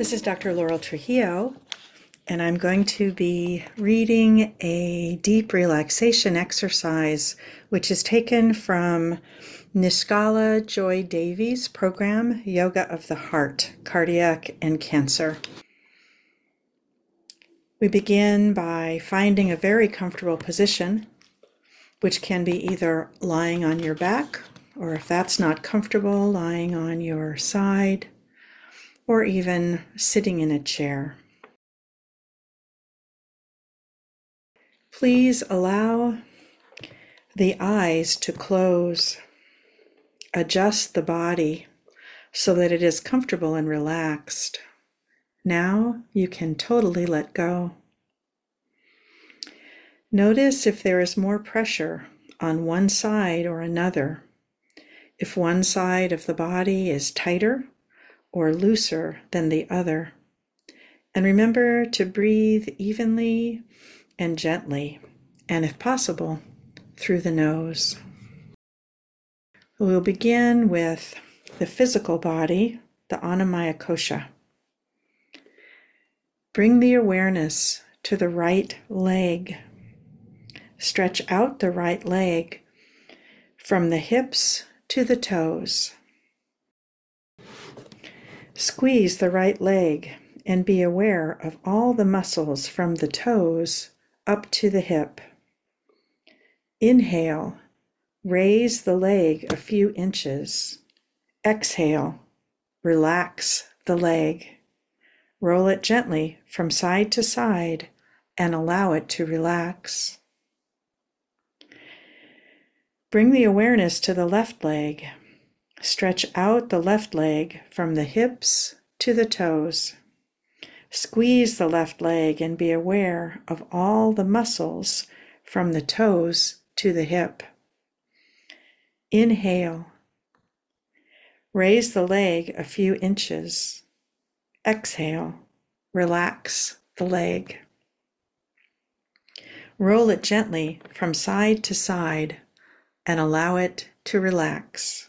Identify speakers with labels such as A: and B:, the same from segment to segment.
A: This is Dr. Laurel Trujillo, and I'm going to be reading a deep relaxation exercise, which is taken from Niskala Joy Davies' program, Yoga of the Heart, Cardiac and Cancer. We begin by finding a very comfortable position, which can be either lying on your back, or if that's not comfortable, lying on your side, or even sitting in a chair. Please allow the eyes to close. Adjust the body so that it is comfortable and relaxed. Now you can totally let go. Notice if there is more pressure on one side or another, if one side of the body is tighter or looser than the other. And remember to breathe evenly and gently, and if possible, through the nose. We'll begin with the physical body, the Annamaya Kosha. Bring the awareness to the right leg. Stretch out the right leg from the hips to the toes. Squeeze the right leg and be aware of all the muscles from the toes up to the hip. Inhale, raise the leg a few inches. Exhale, relax the leg. Roll it gently from side to side and allow it to relax. Bring the awareness to the left leg. Stretch out the left leg from the hips to the toes. Squeeze the left leg and be aware of all the muscles from the toes to the hip. Inhale. Raise the leg a few inches. Exhale. Relax the leg. Roll it gently from side to side and allow it to relax.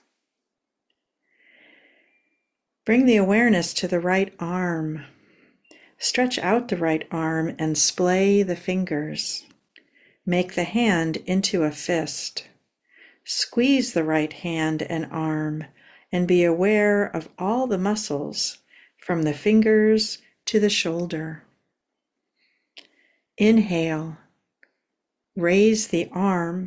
A: Bring the awareness to the right arm. Stretch out the right arm and splay the fingers. Make the hand into a fist. Squeeze the right hand and arm and be aware of all the muscles from the fingers to the shoulder. Inhale. Raise the arm.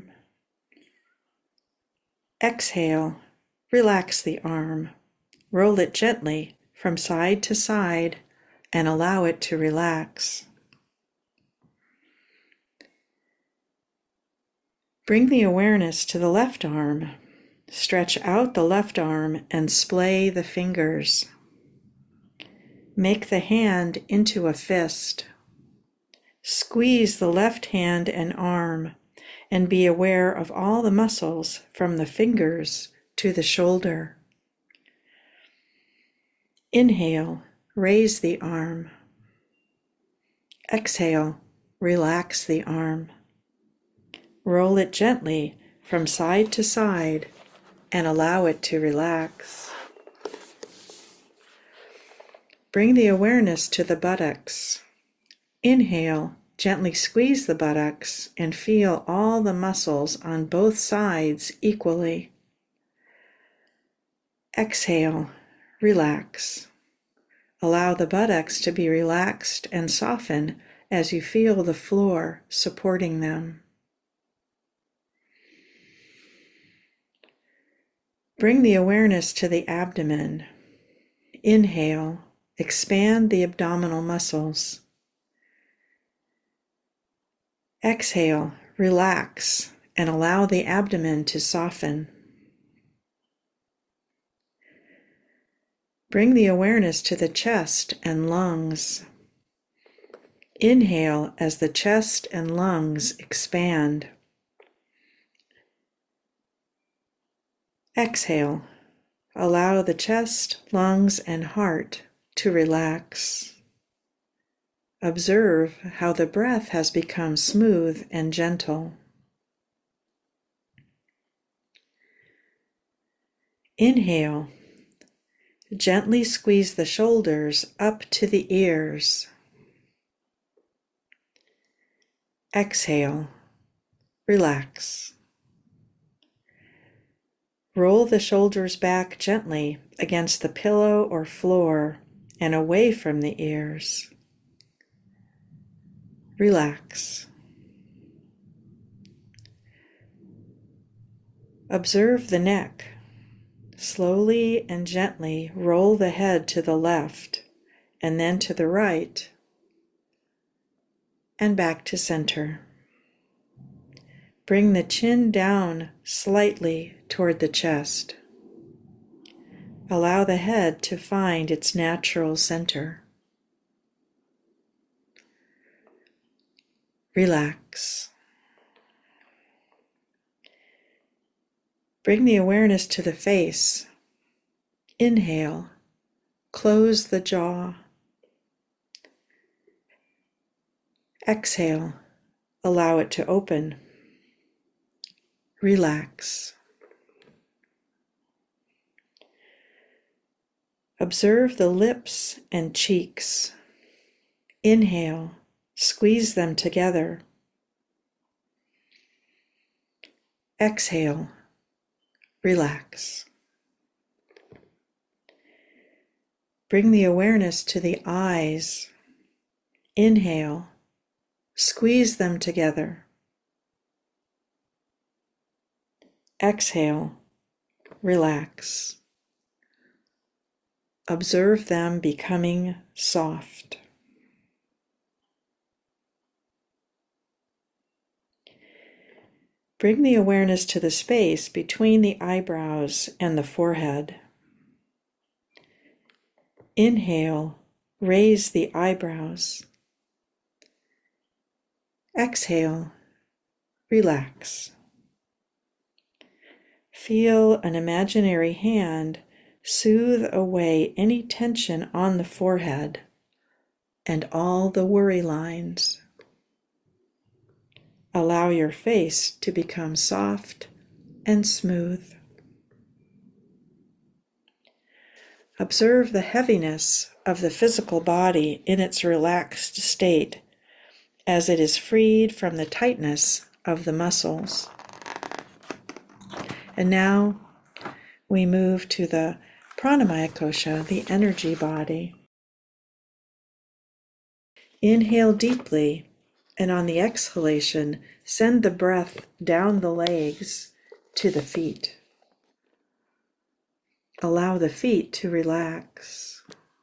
A: Exhale. Relax the arm. Roll it gently from side to side and allow it to relax. Bring the awareness to the left arm. Stretch out the left arm and splay the fingers. Make the hand into a fist. Squeeze the left hand and arm and be aware of all the muscles from the fingers to the shoulder. Inhale, raise the arm. Exhale, relax the arm. Roll it gently from side to side and allow it to relax. Bring the awareness to the buttocks. Inhale, gently squeeze the buttocks and feel all the muscles on both sides equally. Exhale, relax. Allow the buttocks to be relaxed and soften as you feel the floor supporting them. Bring the awareness to the abdomen. Inhale, expand the abdominal muscles. Exhale, relax, and allow the abdomen to soften. Bring the awareness to the chest and lungs. Inhale as the chest and lungs expand. Exhale, allow the chest, lungs, and heart to relax. Observe how the breath has become smooth and gentle. Inhale. Gently squeeze the shoulders up to the ears. Exhale, relax. Roll the shoulders back gently against the pillow or floor and away from the ears. Relax. Observe the neck. Slowly and gently roll the head to the left and then to the right and back to center. Bring the chin down slightly toward the chest. Allow the head to find its natural center. Relax. Bring the awareness to the face. Inhale. Close the jaw. Exhale. Allow it to open. Relax. Observe the lips and cheeks. Inhale. Squeeze them together. Exhale. Relax. Bring the awareness to the eyes. Inhale. Squeeze them together. Exhale. Relax. Observe them becoming soft. Bring the awareness to the space between the eyebrows and the forehead. Inhale, raise the eyebrows. Exhale, relax. Feel an imaginary hand soothe away any tension on the forehead and all the worry lines. Allow your face to become soft and smooth. Observe the heaviness of the physical body in its relaxed state as it is freed from the tightness of the muscles. And now we move to the Pranamaya Kosha, the energy body. Inhale deeply, and on the exhalation, send the breath down the legs to the feet. Allow the feet to relax.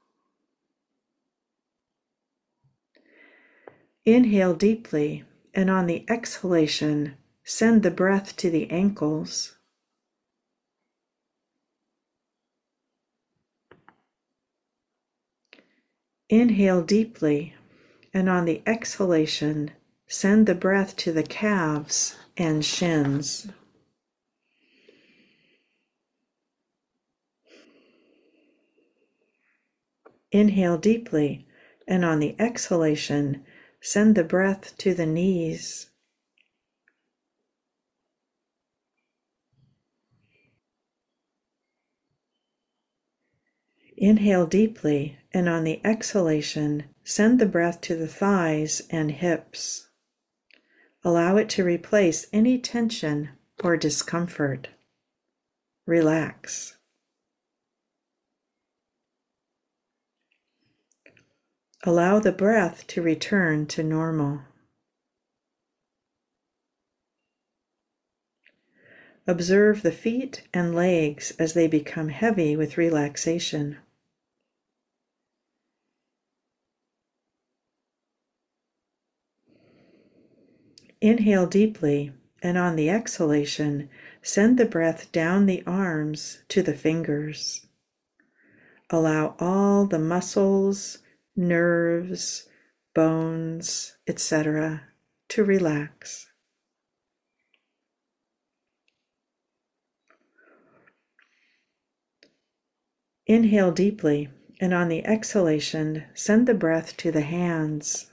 A: Inhale deeply, and on the exhalation, send the breath to the ankles. Inhale deeply, and on the exhalation, send the breath to the calves and shins. Inhale deeply, and on the exhalation, send the breath to the knees. Inhale deeply, and on the exhalation, send the breath to the thighs and hips. Allow it to replace any tension or discomfort. Relax. Allow the breath to return to normal. Observe the feet and legs as they become heavy with relaxation. Inhale deeply, and on the exhalation, send the breath down the arms to the fingers. Allow all the muscles, nerves, bones, etc. to relax. Inhale deeply, and on the exhalation, send the breath to the hands.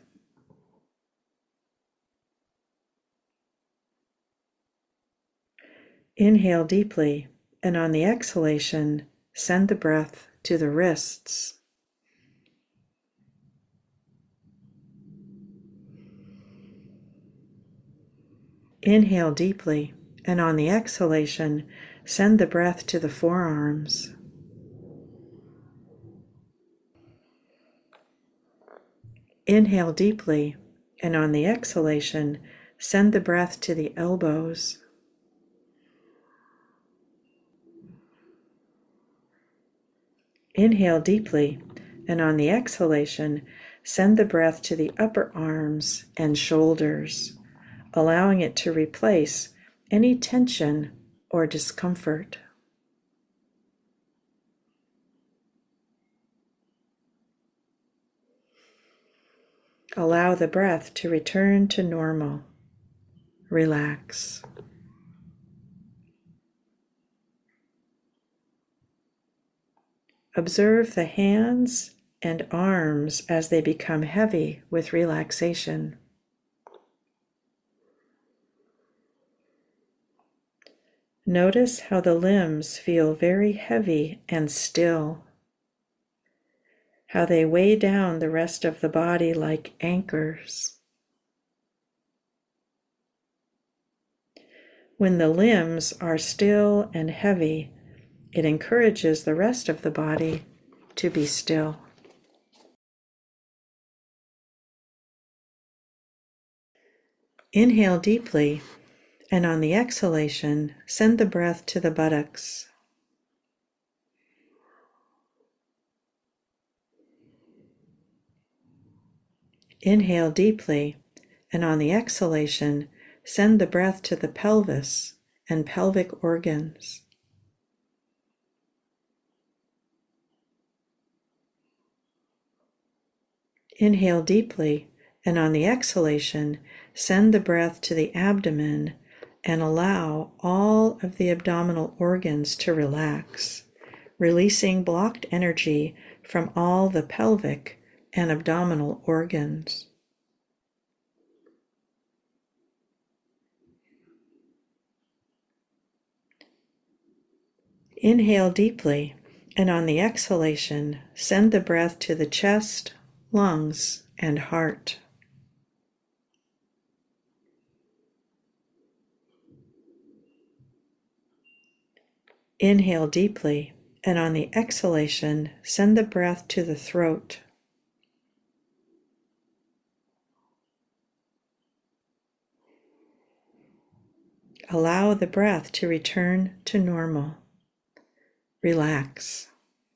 A: Inhale deeply, and on the exhalation, send the breath to the wrists. Inhale deeply, and on the exhalation, send the breath to the forearms. Inhale deeply, and on the exhalation, send the breath to the elbows. Inhale deeply, and on the exhalation, send the breath to the upper arms and shoulders, allowing it to replace any tension or discomfort. Allow the breath to return to normal. Relax. Observe the hands and arms as they become heavy with relaxation. Notice how the limbs feel very heavy and still, how they weigh down the rest of the body like anchors. When the limbs are still and heavy, it encourages the rest of the body to be still. Inhale deeply, and on the exhalation, send the breath to the buttocks. Inhale deeply, and on the exhalation, send the breath to the pelvis and pelvic organs. Inhale deeply, and on the exhalation, send the breath to the abdomen and allow all of the abdominal organs to relax, releasing blocked energy from all the pelvic and abdominal organs. Inhale deeply, and on the exhalation, send the breath to the chest, lungs, and heart. Inhale deeply, and on the exhalation, send the breath to the throat. Allow the breath to return to normal. Relax.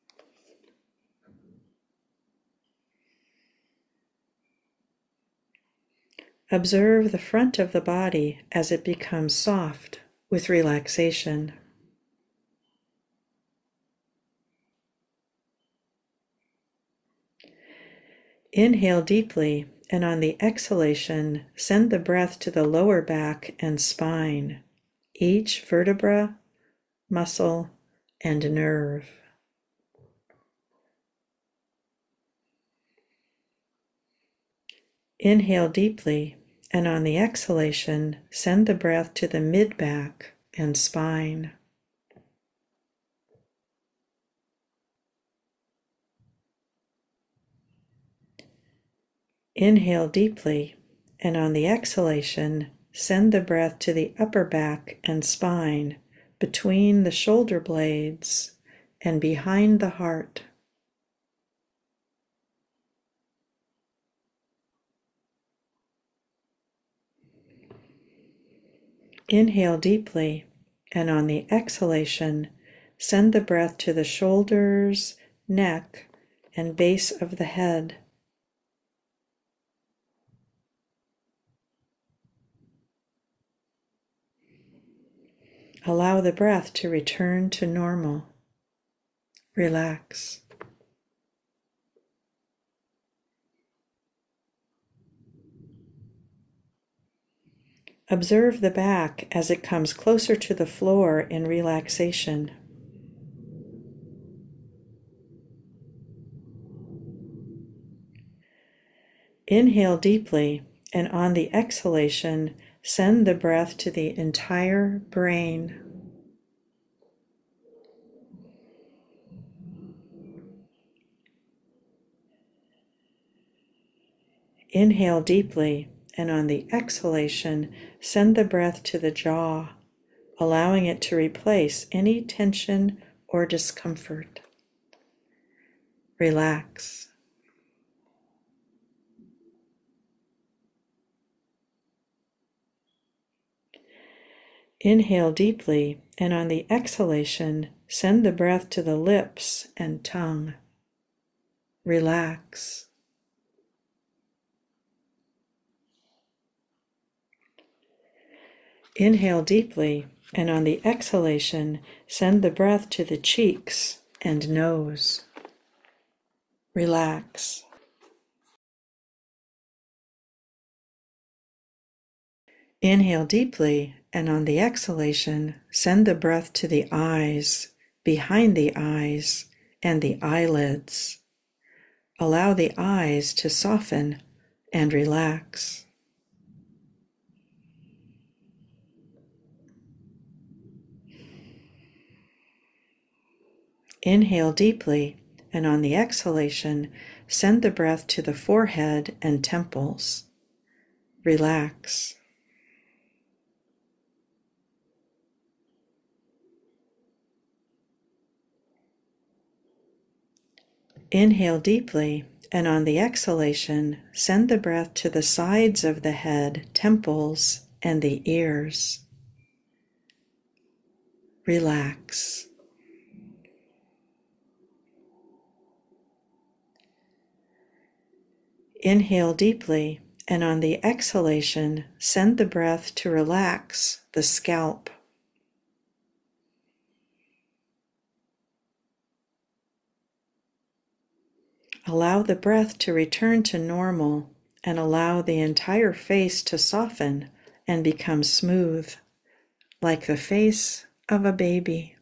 A: Observe the front of the body as it becomes soft with relaxation. Inhale deeply, and on the exhalation, send the breath to the lower back and spine, each vertebra, muscle, and nerve. Inhale deeply, and on the exhalation, send the breath to the mid-back and spine. Inhale deeply, and on the exhalation, send the breath to the upper back and spine, between the shoulder blades and behind the heart. Inhale deeply, and on the exhalation, send the breath to the shoulders, neck, and base of the head. Allow the breath to return to normal. Relax. Observe the back as it comes closer to the floor in relaxation. Inhale deeply, and on the exhalation, send the breath to the entire brain. Inhale deeply, and on the exhalation, send the breath to the jaw, allowing it to replace any tension or discomfort. Relax. Inhale deeply, and on the exhalation, send the breath to the lips and tongue. Relax. Inhale deeply, and on the exhalation, send the breath to the cheeks and nose. Relax. Inhale deeply, and on the exhalation, send the breath to the eyes, behind the eyes, and the eyelids. Allow the eyes to soften and relax. Inhale deeply, and on the exhalation, send the breath to the forehead and temples. Relax. Inhale deeply, and on the exhalation, send the breath to the sides of the head, temples, and the ears. Relax. Inhale deeply, and on the exhalation, send the breath to relax the scalp. Allow the breath to return to normal, and allow the entire face to soften and become smooth, like the face of a baby.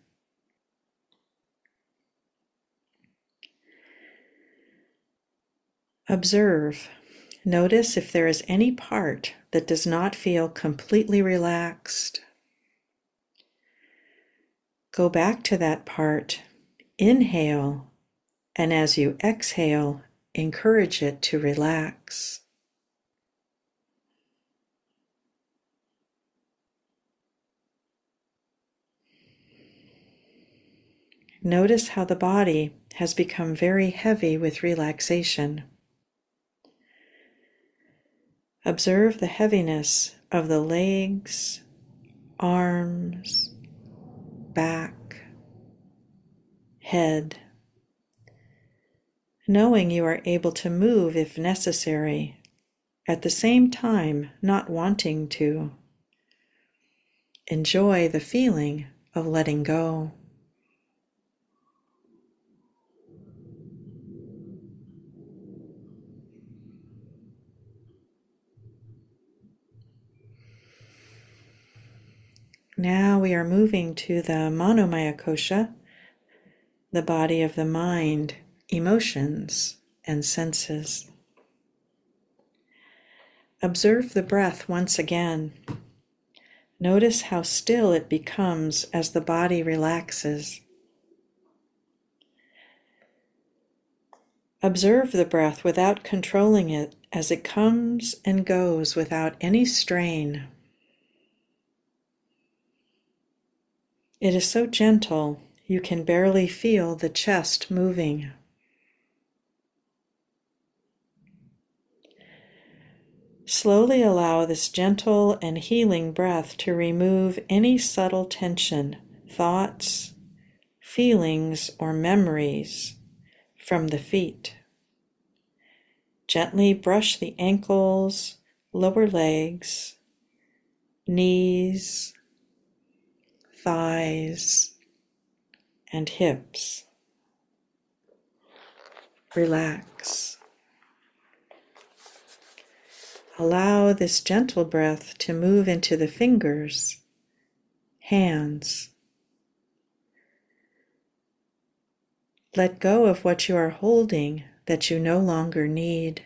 A: Observe. Notice if there is any part that does not feel completely relaxed. Go back to that part. Inhale, and as you exhale, encourage it to relax. Notice how the body has become very heavy with relaxation. Observe the heaviness of the legs, arms, back, head, knowing you are able to move if necessary, at the same time not wanting to. Enjoy the feeling of letting go. Now we are moving to the Manomaya Kosha, the body of the mind, emotions, and senses. Observe the breath once again. Notice how still it becomes as the body relaxes. Observe the breath without controlling it as it comes and goes without any strain. It is so gentle, you can barely feel the chest moving. Slowly allow this gentle and healing breath to remove any subtle tension, thoughts, feelings, or memories from the feet. Gently brush the ankles, lower legs, knees, thighs, and hips. Relax. Allow this gentle breath to move into the fingers, hands. Let go of what you are holding that you no longer need.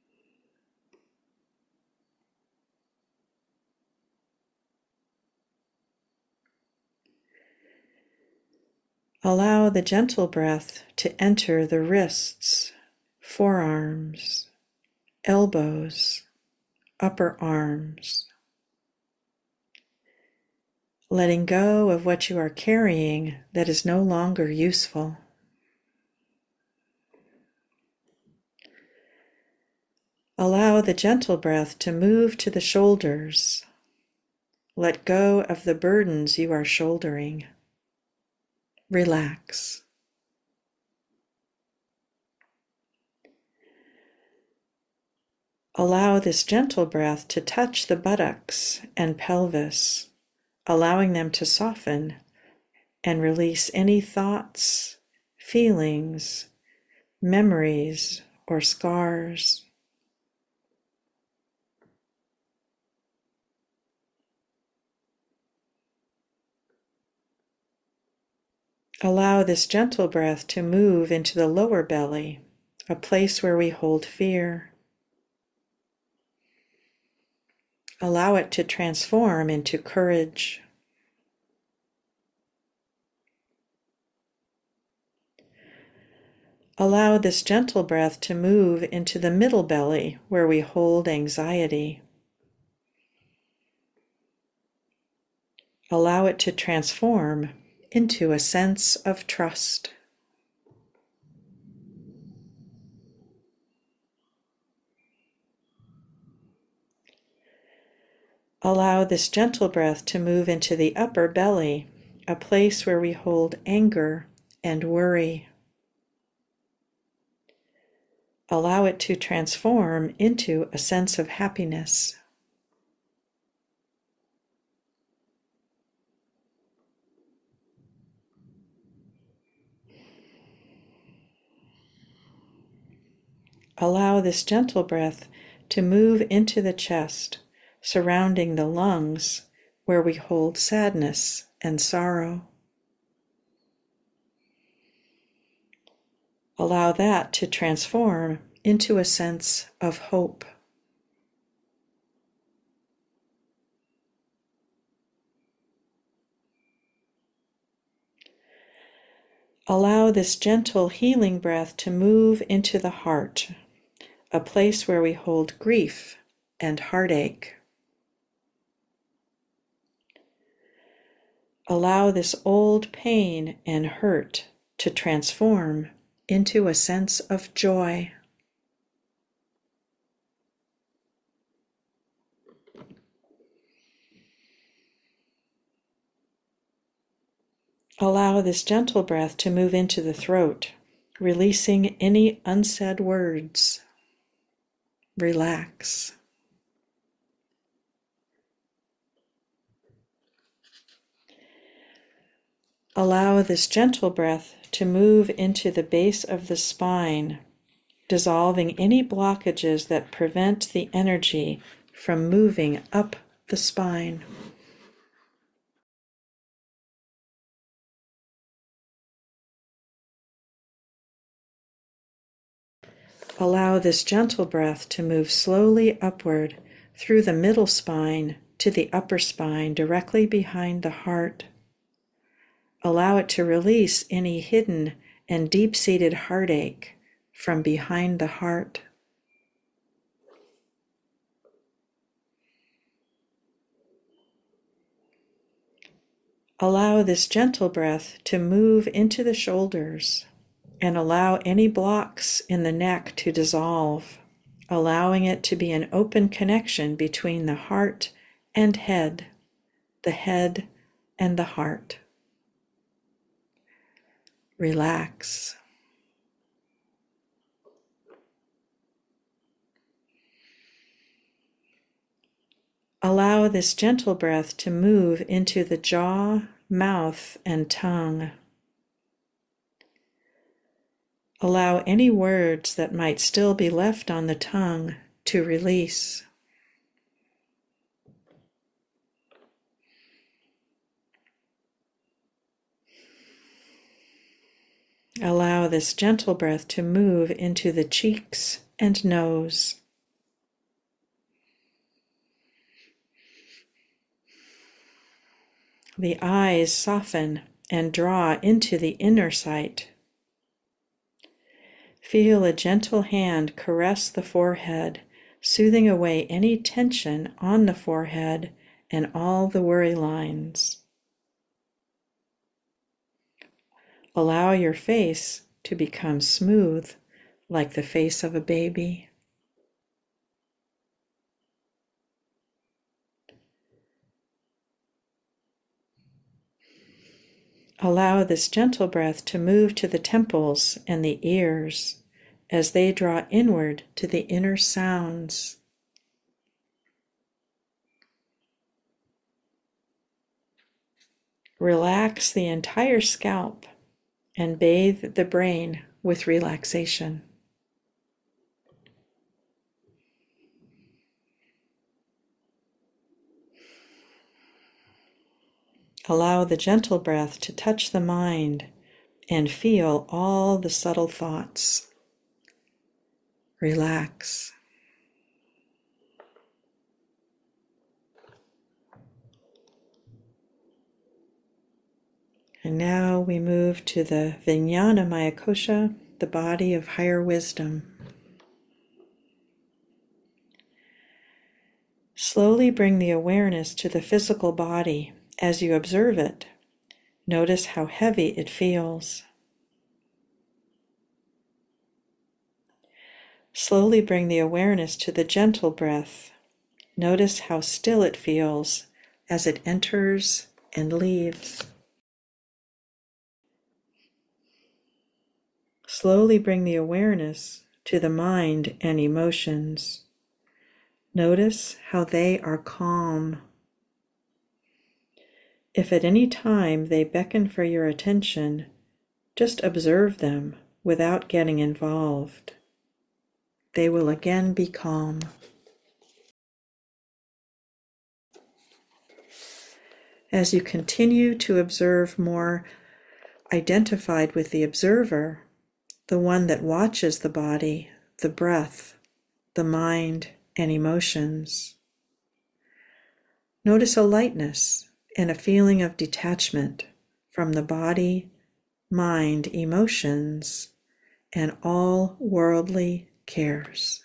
A: Allow the gentle breath to enter the wrists, forearms, elbows, upper arms. Letting go of what you are carrying that is no longer useful. Allow the gentle breath to move to the shoulders. Let go of the burdens you are shouldering. Relax. Allow this gentle breath to touch the buttocks and pelvis, allowing them to soften and release any thoughts, feelings, memories, or scars. Allow this gentle breath to move into the lower belly, a place where we hold fear. Allow it to transform into courage. Allow this gentle breath to move into the middle belly, where we hold anxiety. Allow it to transform into a sense of trust. Allow this gentle breath to move into the upper belly, a place where we hold anger and worry. Allow it to transform into a sense of happiness. Allow this gentle breath to move into the chest, surrounding the lungs, where we hold sadness and sorrow. Allow that to transform into a sense of hope. Allow this gentle healing breath to move into the heart, a place where we hold grief and heartache. Allow this old pain and hurt to transform into a sense of joy. Allow this gentle breath to move into the throat, releasing any unsaid words. Relax. Allow this gentle breath to move into the base of the spine, dissolving any blockages that prevent the energy from moving up the spine. Allow this gentle breath to move slowly upward through the middle spine to the upper spine directly behind the heart. Allow it to release any hidden and deep-seated heartache from behind the heart. Allow this gentle breath to move into the shoulders and allow any blocks in the neck to dissolve, allowing it to be an open connection between the heart and head, the head and the heart. Relax. Allow this gentle breath to move into the jaw, mouth, and tongue. Allow any words that might still be left on the tongue to release. Allow this gentle breath to move into the cheeks and nose. The eyes soften and draw into the inner sight. Feel a gentle hand caress the forehead, soothing away any tension on the forehead and all the worry lines. Allow your face to become smooth like the face of a baby. Allow this gentle breath to move to the temples and the ears as they draw inward to the inner sounds. Relax the entire scalp and bathe the brain with relaxation. Allow the gentle breath to touch the mind and feel all the subtle thoughts. Relax. And now we move to the Vijnana Maya Kosha, the body of higher wisdom. Slowly bring the awareness to the physical body. As you observe it, notice how heavy it feels. Slowly bring the awareness to the gentle breath. Notice how still it feels as it enters and leaves. Slowly bring the awareness to the mind and emotions. Notice how they are calm. If at any time they beckon for your attention, just observe them without getting involved. They will again be calm. As you continue to observe more identified with the observer, the one that watches the body, the breath, the mind, and emotions, notice a lightness and a feeling of detachment from the body, mind, emotions, and all worldly cares.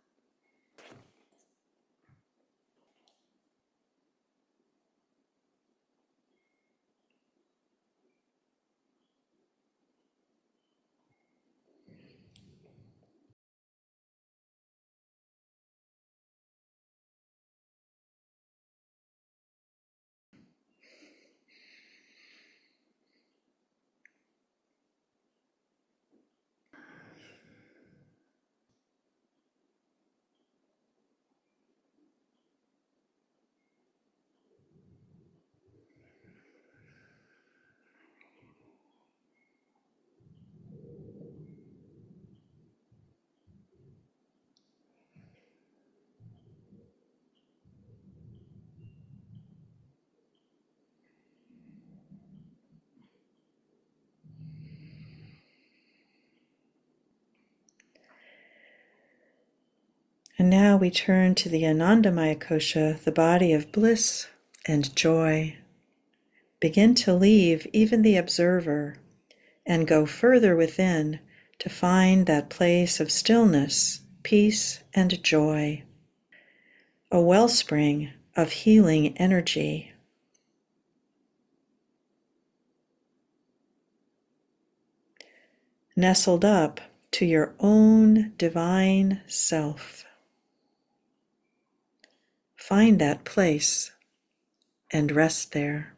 A: And now we turn to the Anandamaya Kosha, the body of bliss and joy. Begin to leave even the observer and go further within to find that place of stillness, peace, and joy, a wellspring of healing energy. Nestled up to your own divine self. Find that place and rest there.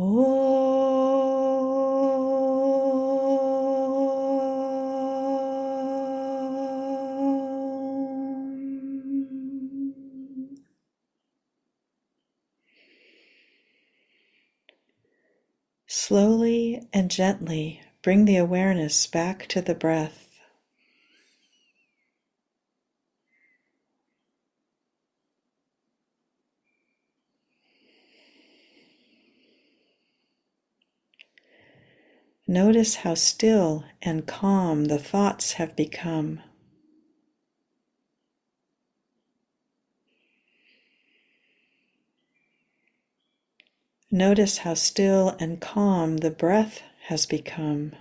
A: Slowly and gently bring the awareness back to the breath. Notice how still and calm the thoughts have become. Notice how still and calm the breath has become.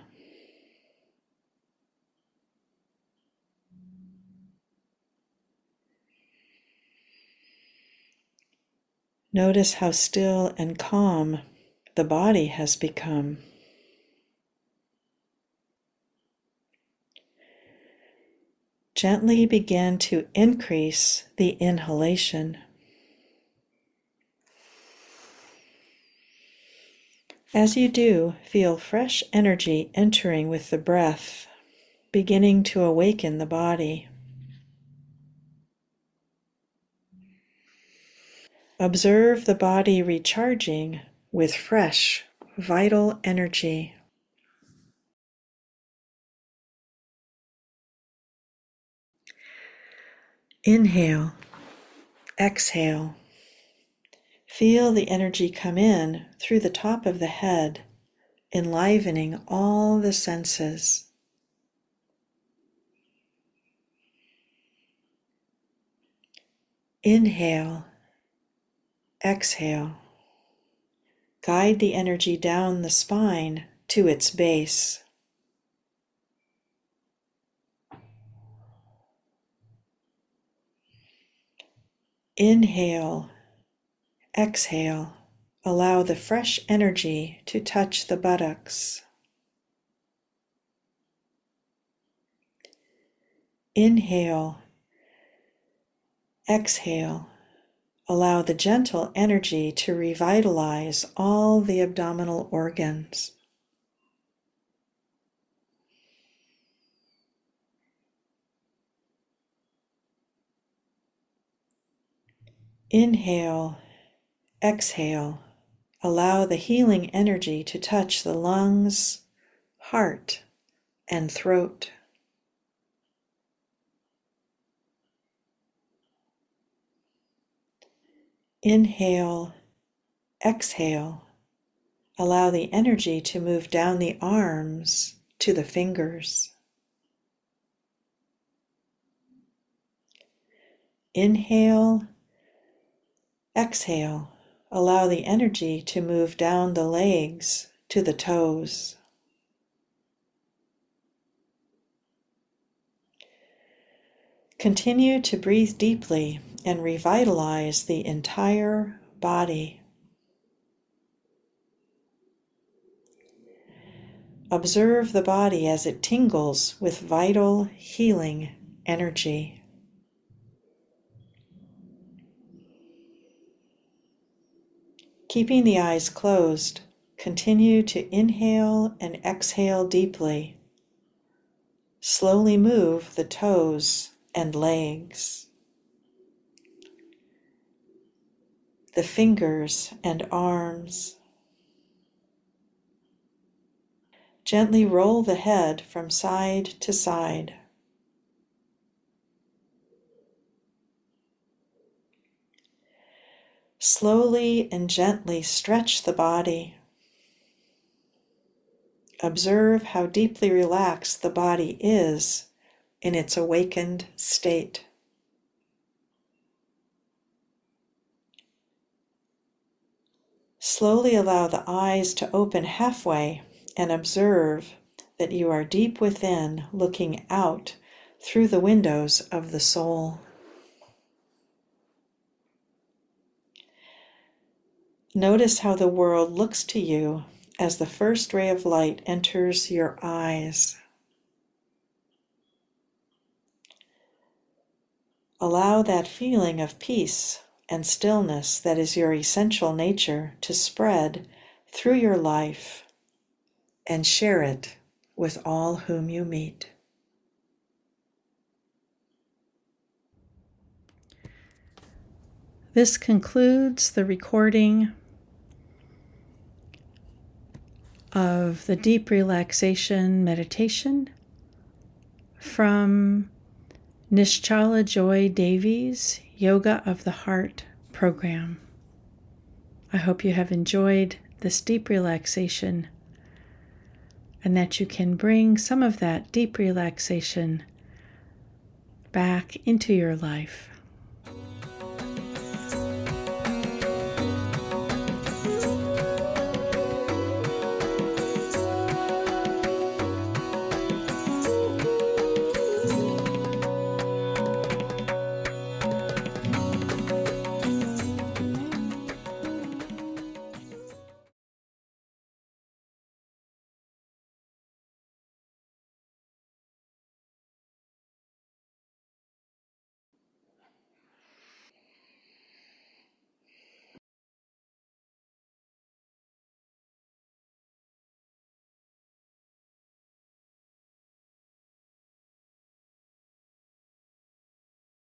A: Notice how still and calm the body has become. Gently begin to increase the inhalation. As you do, feel fresh energy entering with the breath, beginning to awaken the body. Observe the body recharging with fresh, vital energy. Inhale, exhale. Feel the energy come in through the top of the head, enlivening all the senses. Inhale, exhale. Guide the energy down the spine to its base. Inhale, exhale. Allow the fresh energy to touch the buttocks. Inhale, exhale. Allow the gentle energy to revitalize all the abdominal organs. Inhale, exhale. Allow the healing energy to touch the lungs, heart, and throat. Inhale, exhale. Allow the energy to move down the arms to the fingers. Inhale, exhale. Allow the energy to move down the legs to the toes. Continue to breathe deeply and revitalize the entire body. Observe the body as it tingles with vital, healing energy. Keeping the eyes closed, continue to inhale and exhale deeply. Slowly move the toes and legs, the fingers and arms. Gently roll the head from side to side. Slowly and gently stretch the body. Observe how deeply relaxed the body is in its awakened state. Slowly allow the eyes to open halfway and observe that you are deep within, looking out through the windows of the soul. Notice how the world looks to you as the first ray of light enters your eyes. Allow that feeling of peace and stillness that is your essential nature to spread through your life and share it with all whom you meet. This concludes the recording of the deep relaxation meditation from Nischala Joy Davies' Yoga of the Heart program. I hope you have enjoyed this deep relaxation and that you can bring some of that deep relaxation back into your life.